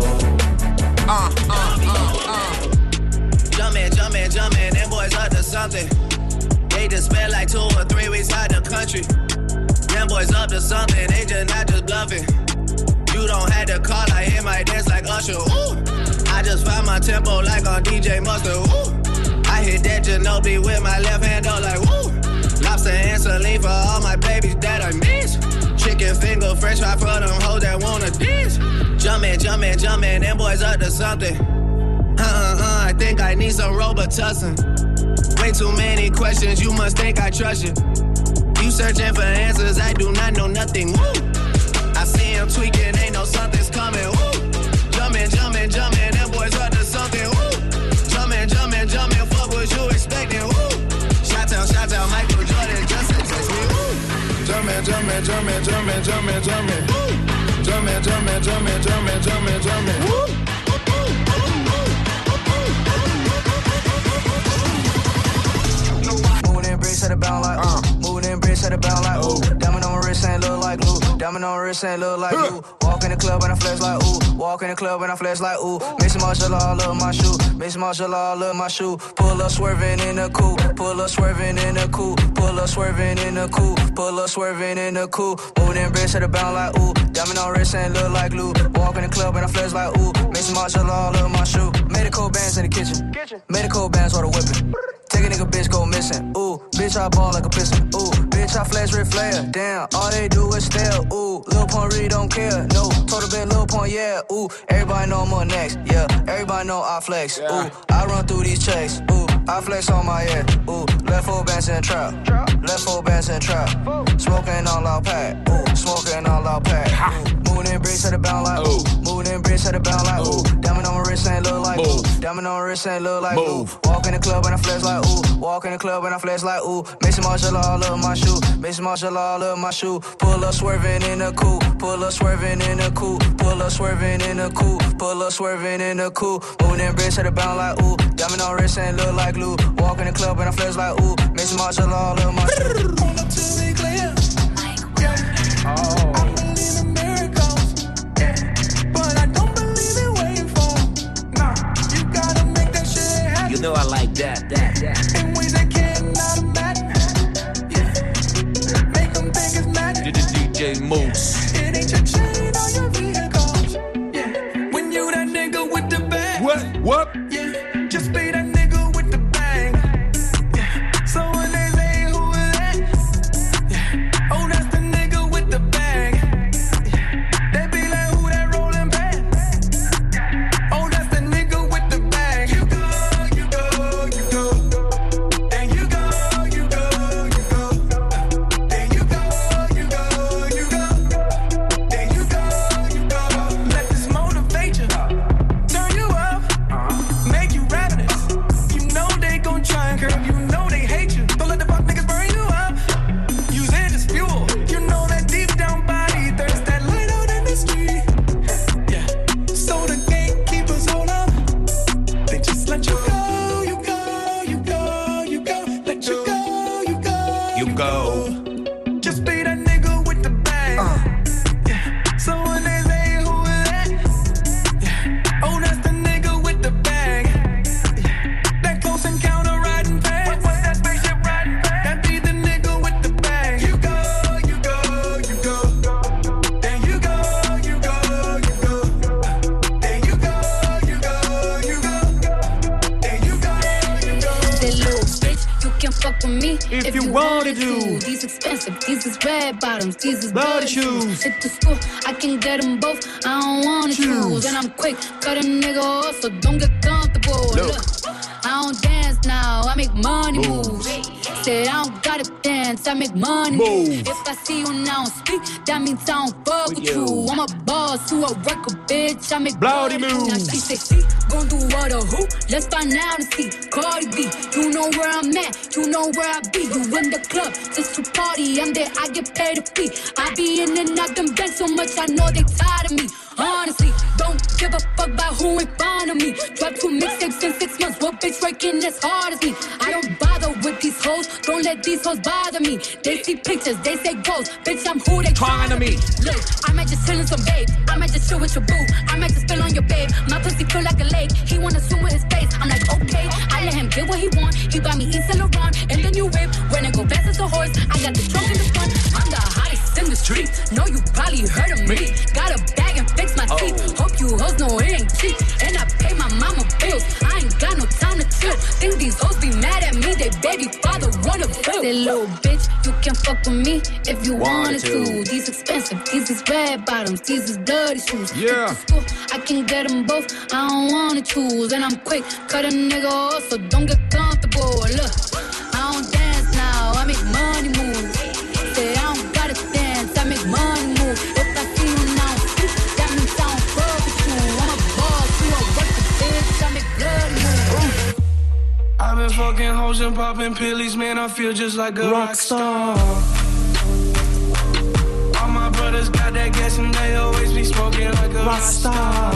Jumpin', them boys up to something. They just spent like 2 or 3 weeks out the country. Them boys up to something, they just not just bluffing. You don't have to call, I hear my dance like Usher, ooh. I just found my tempo like on DJ Mustard, ooh. I hit that Ginobili with my left hand, though, like, woo. Lobster and saline for all my babies that I miss. Chicken finger, french fry for them hoes that wanna dance. Jumpin', them boys up to something. I think I need some Robitussin. Way too many questions, you must think I trust you. You searching for answers, I do not know nothing, woo. I see him tweaking, ain't no something's coming, woo. Jumpin', them boys up to something, woo. Jumpin', fuck what you expecting, woo. Shout out, Michael Jordan, just a text me, woo. Jumpin', woo. Bricks at the bound like moving in bricks at the bound like ooh. Diamond on my wrist ain't look like glue. Diamond on my wrist ain't look like glue. Walk in the club and I flex like ooh. Walk in the club and I flex like ooh. Mix martial all of my shoe. Mix martial all of my shoe. Pull up swerving in the coupe. Pull up swerving in the coupe. Pull up swerving in the coupe. Pull up swerving in the coupe. Moving in bricks at the bound like ooh. Diamond on wrist ain't look like glue. Walk in the club and I flex like ooh. Mix martial all of my shoe. Made a cold bands in the kitchen. Made a cold bands while the whipping. Take a nigga bitch go missing, ooh. Bitch I ball like a piston, ooh. Bitch I flash red flare, damn. All they do is stare, ooh. Lil Pump really don't care, no. Total bit Lil Pump, yeah, ooh. Everybody know I'm on next, yeah. Everybody know I flex, ooh. I run through these checks, ooh. I flex on my head, ooh. Left foot bands in trap, left foot bands in trap. Smoking all out pack, ooh. Smoking all out pack, ooh. Moving in bricks at the bound like ooh. Moving in bricks at the bound like ooh. Diamond on my wrist ain't look like ooh. Diamond on my wrist ain't look like ooh. Walk in the club and I flex like ooh. Walk in the club and I flex like ooh. Mix martial all of my shoe. Mix martial all of my shoe. Pull up swerving in the coupe. Pull up swerving in the coupe. Pull up swerving in the coupe. Pull up swerving in the coupe. Moving in bricks at the bound like ooh. Diamond on wrist ain't look like glue. Walk in the club and I flex like ooh. Mix martial all of my shoe. Pull up to be clear. Oh. You know I like that. In ways that cannot imagine. Yeah. Make them think it's magic. DJ Mousse. It ain't your chain or your vehicles. Yeah. When you that nigga with the bag. What? Yeah. Just be that nigga with the bag. Yeah. So when they say who is that? Yeah. Oh, that's the nigga with the bag. Yeah. They be like who that rolling back? Oh, that's the nigga with the bag. You go. wanna do? These expensive, these is red bottoms, these is bloody bloody shoes. Hit the school, I can get them both, I don't wanna choose. And I'm quick, cut a nigga off, so don't get comfortable. Look, I don't dance now, I make money moves. Say I don't gotta dance, I make money move. If I see you now speak, that means I don't fuck with you. I'm a boss who a record bitch, I make bloody moves. Now she say she gon' do what or who? Let's find out and see. Cardi B, you know where I'm at, you know where I be. You in the club just to party, I'm there, I get paid a fee. I be in and out them bands so much, I know they tired of me. Honestly, don't give a fuck about who in front of me. Drop 2 mixtapes in 6 months, what bitch working as hard as me? I don't bother with these hoes, don't let these hoes bother me. They see pictures, they say ghosts, bitch I'm who they trying to be. Look, I might just chill in some babe, I might just chill with your boo, I might just spill on your babe. My pussy feel like a lake, he wanna swim with his face. I'm like okay, I let him get what he want. He buy me East Saint Laurent and the new whip. When I go fast as a horse, I got the trunk in the front. I'm the hottest in the street. Know you probably heard of me. Got a bag and fix my teeth. Hope you hoes know it ain't cheap. And I pay my mama bills. I ain't got no time to chill. Think these hoes be mad at me. They baby father wanna bill. Say little bitch, you can fuck with me if you wanted to. These expensive, these is red bottoms, these is bloody shoes. Yeah. To school, I can get them both. I don't wanna choose. And I'm quick, cut a nigga off, so don't get comfortable. Look, I don't dance now, I make money moves. Say I don't gotta dance, I make money move. If I see you now, that means I don't fuck with you. I'm a boss, you a record bitch, I make bloody moves. I've been fucking hoes and popping pillies, man, I feel just like a rock star. All my brothers got that gas and they always be smoking like a rock star.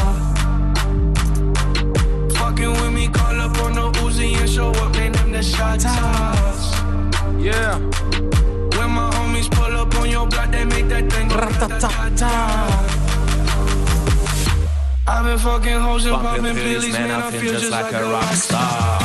Fucking with me, call up on the Uzi and show up, name them the shot toss. Yeah. When my homies pull up on your block, they make that thing go ta-ta-ta. I've been fucking hoes and popping pillies, man, I feel just like a rock star.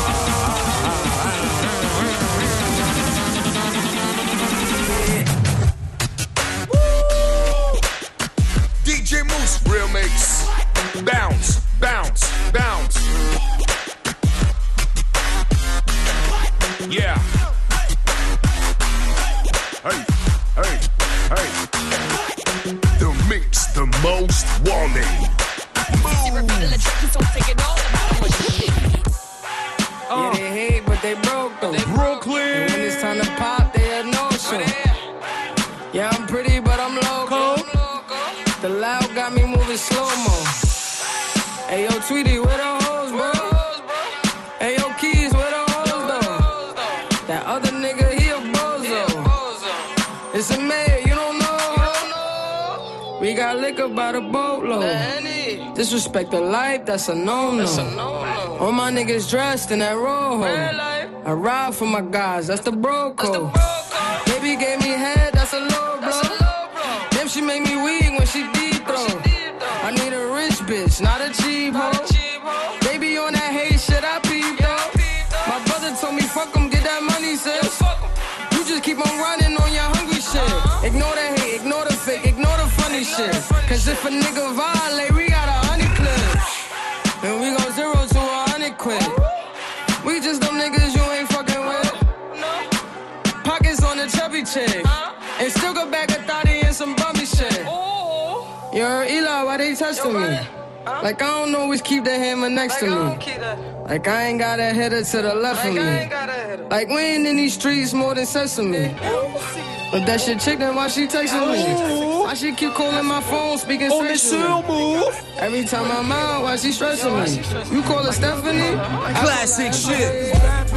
DJ Moose, real mix. Bounce, bounce, bounce. Yeah. Hey, hey, hey. The mix, the most wanted. Yeah, they hate, but they broke though. Brooklyn. And when it's time to pop, they had no show. Yeah, I'm pretty, but I'm loco. The loud got me moving slow-mo. Hey, yo, Tweety, where the hoes, bro? Hey, yo, Keys, where the hoes, though? That other nigga, he a bozo. It's a mayor, you don't know? We got liquor by the boatload. Disrespect the life, that's a no-no. All my niggas dressed in that rojo. I ride for my guys, that's the bro code. Baby gave me head, that's a low blow. Damn, she make me weak when she deep throw. I need a rich bitch, not a cheap hoe. Baby on that hate shit, I peep though. My brother told me fuck him, get that money, sis. You just keep on running on your hungry shit. Ignore the hate, ignore the fake, ignore the funny shit. Cause if a nigga violate, we got 100 clips. And we go 0 to 100 quid. We just them niggas you ain't fucking with. Pockets on the chubby chick. And still go back a thotty and some bummy shit. You heard Eli, why they testing me? Like I don't always keep the hammer next to me. Like I ain't got a header to the left of me. Like we ain't in these streets more than sesame. But that shit chick, then why she texting me? Why she keep calling my phone, speaking sexually? Every time I'm out, why she stressing me? You call her Stephanie? Classic shit.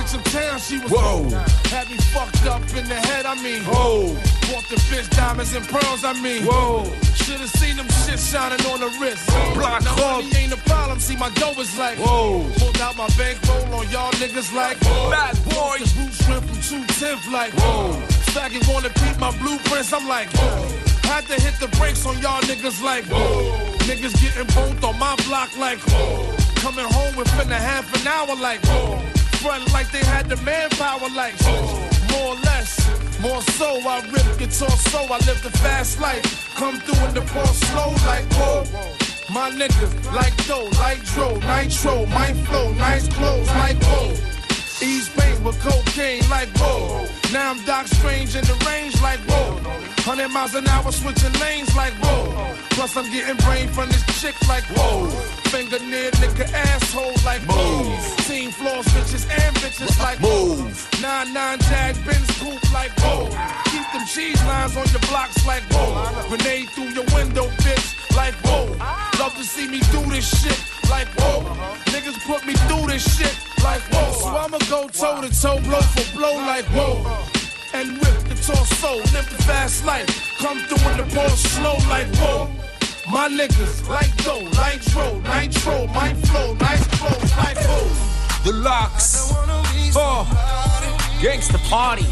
Whoa. Had me fucked up in the head, I mean. Whoa. Bought the bitch diamonds and pearls, I mean. Whoa. Should've seen them shit shining on the wrist. Block club. Money ain't a problem, see my dough is like. Whoa. Pulled out my bankroll on y'all niggas like. Whoa. Bad boys. The roots went from 210 like. Whoa. Faggot wanna peep my blueprints, I'm like. Whoa. Had to hit the brakes on y'all niggas like. Whoa. Niggas getting both on my block like. Whoa. Coming home within a half an hour like. Whoa. Front like they had the manpower like. Whoa. More or less. More so, I rip guitar so I live the fast life. Come through in the ball slow like whoa. My niggas like dough, like dro, nitro, my flow, nice clothes like whoa. East paint with cocaine like whoa. Now I'm Doc Strange in the range like whoa. 100 miles an hour switching lanes like whoa. Plus I'm getting brain from this chick like whoa. Finger near nigga asshole like whoa. Team floors bitches and bitches like whoa. 9-9 Jag Benz coupe like whoa. Keep them cheese lines on your blocks like whoa. Grenade through your window bitch like whoa. Love to see me do this shit like whoa. Niggas put me through this shit like whoa. So I'ma go toe to toe, blow for blow like whoa. And whip the torso, live the fast life. Come through in the ball slow like whoa. My niggas like dough, nitro, my flow, nice clothes like whoa. The Locks. Oh, Gangsta Party.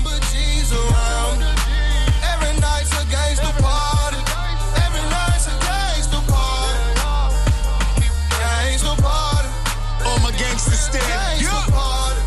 Every night's a gangsta party. Every night's a gangsta party. Gangsta party. All my gangsters stand. Gangsta party.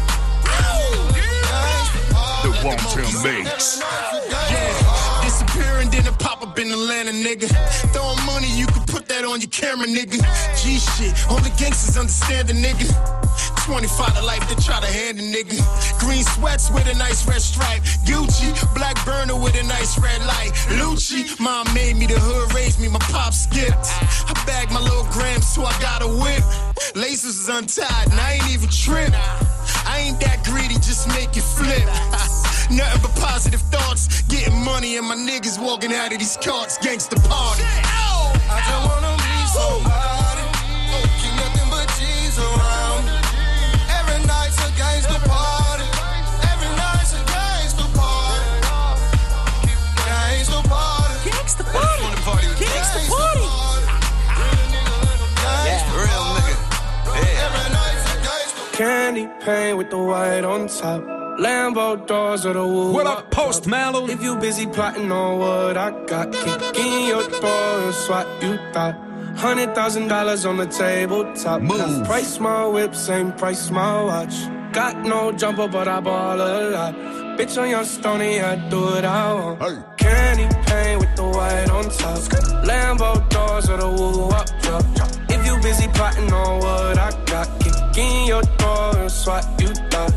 The Won't Mix. Yeah, disappear and then pop up in Atlanta, nigga. Throwing money, you can put that on your camera, nigga. G shit, only gangsters understand the nigga. 25 to life to try to hand a nigga. Green sweats with a nice red stripe. Gucci, black burner with a nice red light. Lucci, mom made me, the hood raised me, my pop skipped. I bagged my little grams, so I got a whip. Laces is untied, and I ain't even tripped. I ain't that greedy, just make it flip. Nothing but positive thoughts. Getting money and my niggas walking out of these carts. Gangsta party. I just wanna be somebody. Keep nothing but G's around. Every night's a gangsta party. Every night's a gangsta party. Gangsta party. Gangsta party. Gangsta party. Yeah, real nigga. Yeah. Every night's a gangsta. Candy paint with the white on top. Lambo doors or the woo. What up, Post Malone? If you busy plotting on what I got, kick in your door and swat you thought. $100,000 on the tabletop. Move. Price my whip, same price my watch. Got no jumper, but I ball a lot. Bitch on your stony, I do what I want. Hey. Candy paint with the white on top. Lambo doors or the woo up drop. If you busy plotting on what I got, kick in your door and swat you thought.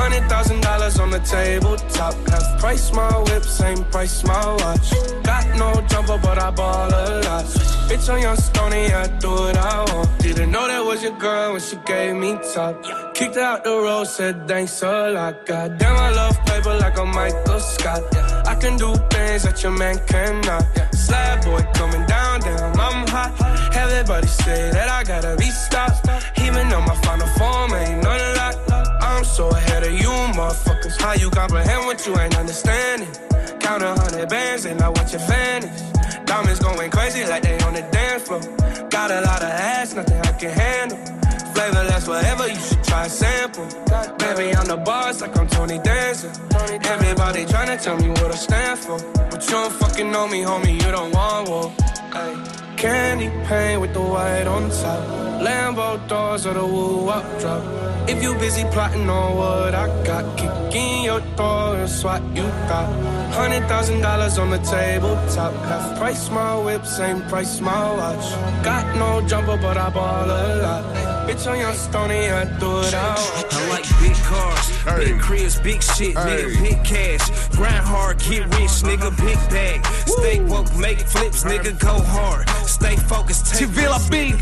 $100,000 on the tabletop. Half price my whip, same price my watch. Got no jumper, but I ball a lot. Bitch on your stony, I do what I want. Didn't know that was your girl when she gave me top. Kicked her out the road, said thanks a lot. Goddamn, I love paper like a Michael Scott. I can do things that your man cannot. Slab boy coming down, I'm hot. Everybody say that I gotta be stopped. Even though my final form ain't none of that. I'm so ahead of you, motherfuckers. How you comprehend what you ain't understanding? Count 100 bands and I watch your vanish. Diamonds going crazy like they on the dance floor. Got a lot of ass, nothing I can handle. Flavorless, whatever, you should try a sample. Baby, I'm the boss like I'm Tony Danza. Everybody tryna tell me what I stand for. But you don't fucking know me, homie, you don't want war. Ay. Candy paint with the white on top. Lambo doors or the woo up drop. If you busy plotting on what I got, kick in your door and swat you thought. $100,000 on the tabletop. Half price my whip, same price my watch. Got no jumper, but I ball a lot. Bitch on your stony, I do it out. I like big cars, big cribs, big shit, nigga, big cash. Grind hard, get rich, nigga, big bag. Stay woke, make flips, nigga, go hard. Stay focused, take risks, big.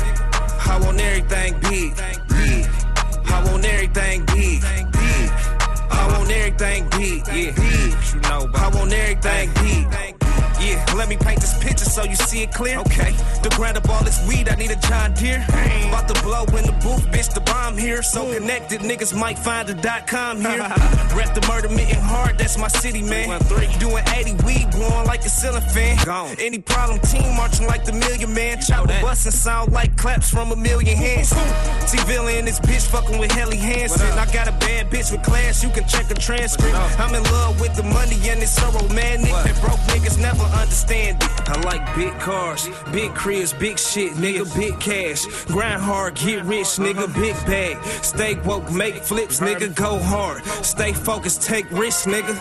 I want everything big, big. I want everything big, big. I want everything big, yeah, big. You know, I want everything big. Yeah, let me paint this picture so you see it clear. Okay, to grind up all this weed, I need a John Deere. About to blow in the booth, bitch, the bomb here. So connected, niggas might find the .com here. Rep the murder mitten hard, that's my city, man. Doing 80 weed, blowing like a ceiling fan. Gone. Any problem, team marching like the Million Man. Chopper bustin' sound like claps from a million hands. T-Villa in this bitch fucking with Helly Hansen. I got a bad bitch with class, you can check a transcript. I'm in love with the money and it's so romantic that broke niggas never understand it. I like big cars, big cribs, big shit, nigga, big cash. Grind hard, get rich, nigga, big bag. Stay woke, make flips, nigga, go hard. Stay focused, take risks, nigga.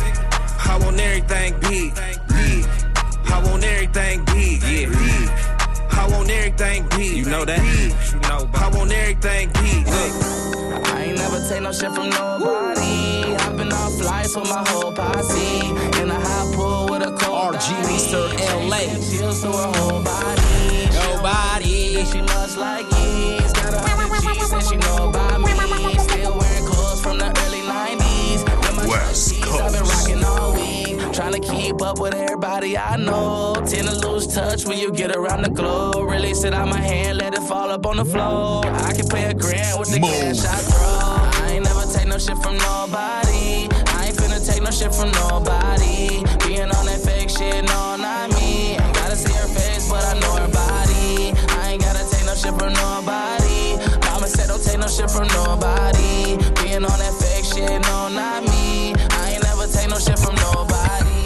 I want everything big, big. I want everything big, yeah, big. I want everything everything big. You know that? You know, I want everything big. I ain't never take no shit from nobody. Hopping off flights with my whole posse. In a high pool with a cold RG Mr. LA. Chills to her whole body. Nobody. She much like Yeez. Got 100 G's and she know about me. Still wearing clothes from the early 90s. West Coast. I've been rocking all week. Trying to keep up with everybody I know. Tend to lose touch when you get around the globe. Really sit out my hand, let it fall up on the floor. I can pay $1,000 with the cash I throw. I ain't never take no shit from nobody. I ain't finna take no shit from nobody. Being on that fake shit, no, not me. Ain't gotta see her face, but I know her body. I ain't gotta take no shit from nobody. Mama said don't take no shit from nobody. Being on that fake shit, no, not me. I ain't never take no shit from nobody.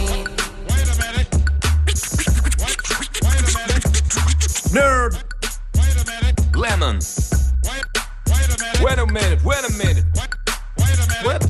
Nerd. Lemon. Wait a minute. Wait a minute. Wait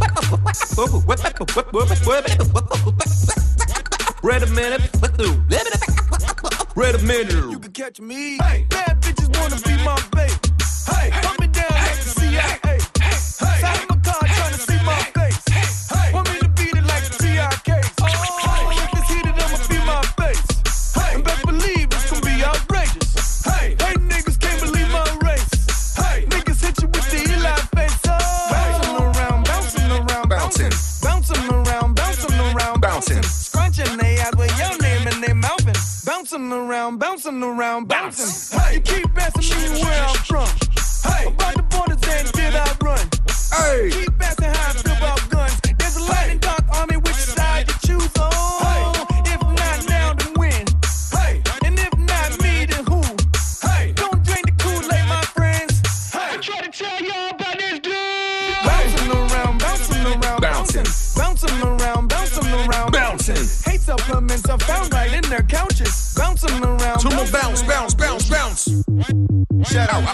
a minute. You can catch me. Hey, bad bitches wanna be my babe. Hey, coming down like the CIA. Hey, side of my car trying to see my face. Hey, want me to beat it like the TIK. Oh, if it's heated, I'ma be my face. Hey, and best believe it's gonna be outrageous. Hey, niggas can't believe my race. Hey, niggas hit you with the Eli face. Oh, bouncing around, bouncing around, bouncing, bouncing around, bouncing around, bouncing, scrunching they eyes with your name and they mouthing. Bouncing around, bouncing around, bouncing. Hey, you keep asking me where I'm from. Hey, about the borders and did I run? Hey, keep asking how I feel about guns. There's a light and dark army, which side to choose on? Hey, if not now, then when? Hey, and if not me, then who? Hey, don't drink the Kool-Aid, my friends. Hey, I try to tell y'all about this dude. Bouncing around, bouncing around, bouncing, bouncing around, bouncing around, bouncing. Hate supplements are found right in their couches. Bouncing around. Two more bounce, bounce, bounce, bounce. Shout out to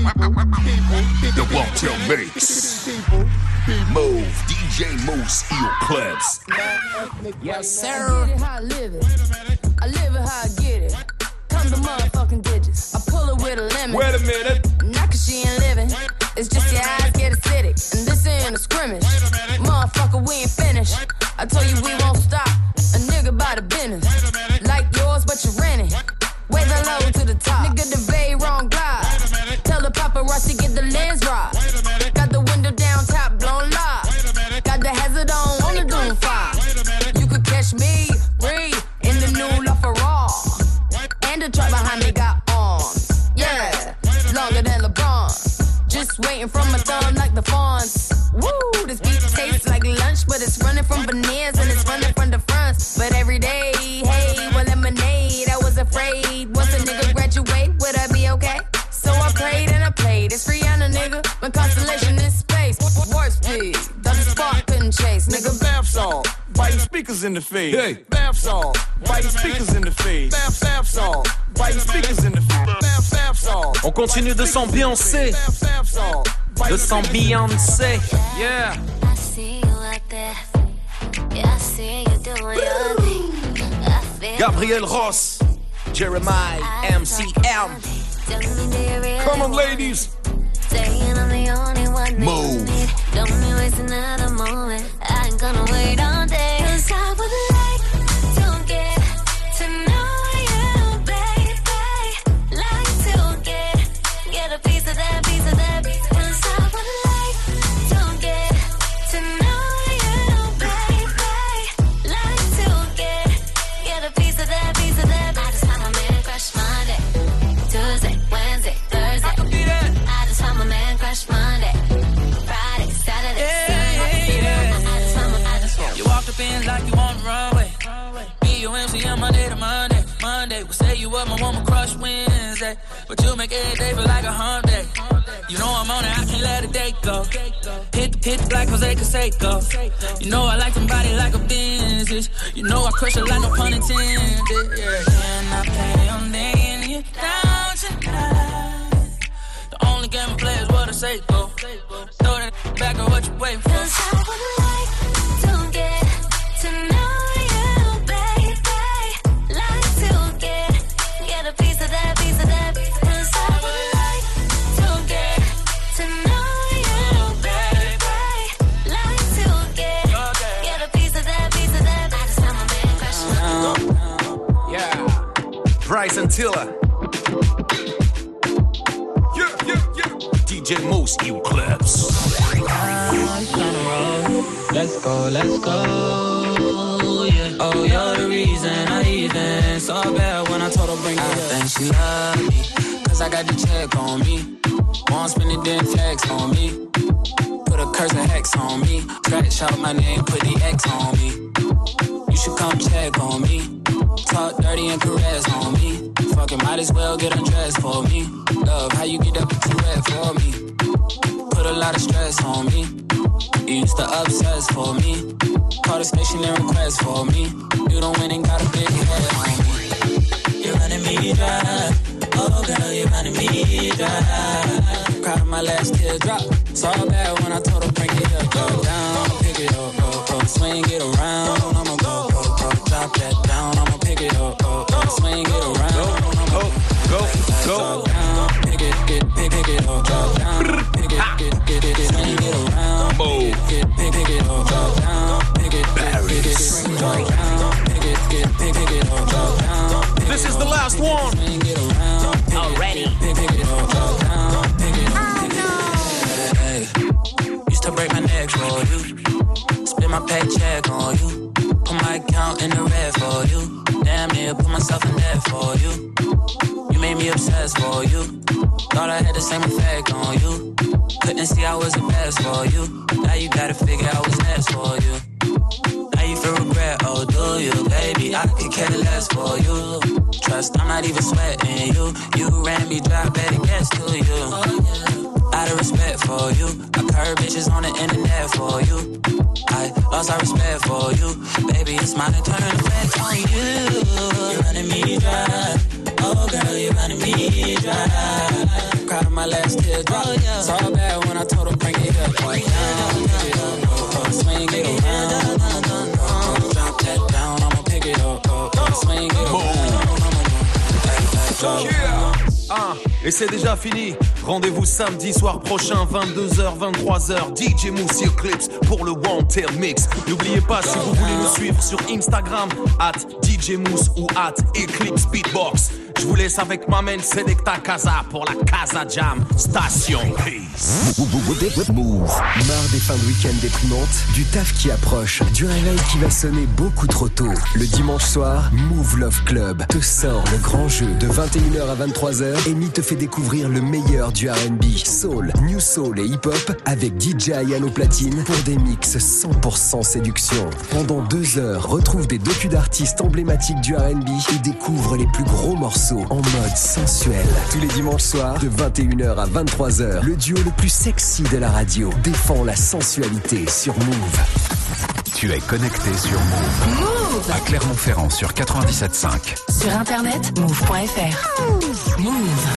The Won't Tell Mix. Move, DJ Moose, Eel Plebs. Yes, sir. I live it. I live it how I get it. Come to motherfucking digits. I pull it with a lemon. Wait a minute. Not cause she ain't living. It's just your eyes get acidic. And this ain't a scrimmage. Motherfucker, we ain't finished. I told you we won't stop. A nigga by the business. Like yours, but you rent it. Way the low to the top. Nigga, the very wrong glide. Tell the paparazzi get the lens right. Got the window down, top blown live. Got the hazard on the doom fire. You could catch me, breathe, in the new LaFerrari. And the truck behind me got arms. Yeah, longer than LeBron. Just waiting from my thumb like the fawns. Woo, this beat tastes like lunch, but it's running from veneers and it's running from the fronts. But every day, hey, well, lemonade, I was afraid. Once a nigga graduate, would I be okay? So I prayed and I played. It's Rihanna, nigga. My constellation is space. Warp speed, the spark couldn't chase. Nigga, bath song, biting speakers in the face. Hey, bath song, biting speakers in the face. Bath song, biting speakers in the face. Bath song. On continue de s'ambiancer. De s'ambiancer. Yeah. I see you out there. Yeah, I see you doing your thing. I feel Gabriel Ross, Jeremiah, MCM. Come on, ladies. Saying I'm the only one Move. you need. Don't be wasting another moment. I ain't gonna wait all day. 'Cause I would like to get to know you, baby. Like to get a piece of that, piece of that. 'Cause I would like to get to know you, baby. Like to get a piece of that, piece of that. I just found my man crush Monday, Tuesday, Wednesday, Thursday. I just found my man crush Monday, Friday, Saturday, Sunday. I just found my You walked up in like you on the runway. B-U-M-C-M Monday to Monday. Monday, we say you up my woman crush Wednesday. But you make every day feel like a hump day. You know I'm on it, I can't let a day go. Hit like Jose Canseco. You know I like somebody like a business. You know I crush it like no pun intended. Yeah. Can I play on laying you down tonight? The only game I play is what I say go. Throw that back on what you waiting for. 'Cause I would like to get to know you, baby. Like to get a piece of that, piece of that. 'Cause Bryson Tiller. DJ Mousse, Eclipse. Let's go, let's go. Yeah. Oh, you're the reason I even saw bad when I told her bring it up. I think she love me, cause I got the check on me. Won't spend it, then flex on me. Put a curse and hex on me. Scratch out my name, put the X on me. You should come check on me. Talk dirty and caress on me. Fucking might as well get undressed for me. Love how you get up too wet for me. Put a lot of stress on me. You used to obsess for me. Call the station and request for me. You don't win and got a big head on me. You're running me dry. Oh girl, you're running me dry. Cried on my last teardrop. Saw bad when I told her bring it up, go down, pick it up, swing it around. I'ma go, drop that down. I'ma pick it up, swing it around. I'ma go down, pick it up, drop down, pick it, swing it around. Pick it up, drop down, pick it, drop down, pick it up, drop down. This is the last one. Already. Pick it up, drop down, pick it. Hey, used to break my neck for you. Spend my paycheck on you. Put my account in the red for you. Damn near put myself in debt for you. You made me obsessed for you. Thought I had the same effect on you. Couldn't see I was the best for you. Now you gotta figure out what's next for you. Now you feel regret, oh do you? Baby, I could care less for you. Trust, I'm not even sweating you. You ran me dry, better guess to you. Out of respect for you, I curve bitches on the internet for you. I lost all respect for you. Baby, it's my turn to flex on you. You're running me dry. Oh girl, you're running me dry. Cried on my last teardrop. Saw bad when I told her bring it up. Right down, pick it up, swing it around. Drop that down, I'ma pick it up, swing it around. Et c'est déjà fini. Rendez-vous samedi soir prochain, 22h, 23h, DJ Mousse Eclipse pour le Wanted Mix. N'oubliez pas, si vous voulez nous suivre sur Instagram, @DJ Mousse ou @Eclipse Beatbox. Je vous laisse avec ma main Selecta Casa pour la Casa Jam Station. Peace. Move. Marre des fins de week-end déprimantes, du taf qui approche, du réveil qui va sonner beaucoup trop tôt. Le dimanche soir, Move Love Club te sort le grand jeu de 21h à 23h. Amy te fait découvrir le meilleur du R&B, soul, new soul et hip-hop avec DJ Ayano Platine pour des mix 100% séduction. Pendant 2 heures, retrouve des docus d'artistes emblématiques du R&B et découvre les plus gros morceaux en mode sensuel. Tous les dimanches soirs, de 21h à 23h, le duo le plus sexy de la radio défend la sensualité sur Move. Tu es connecté sur Move. Move à Clermont-Ferrand sur 97.5. Sur internet, move.fr. Move.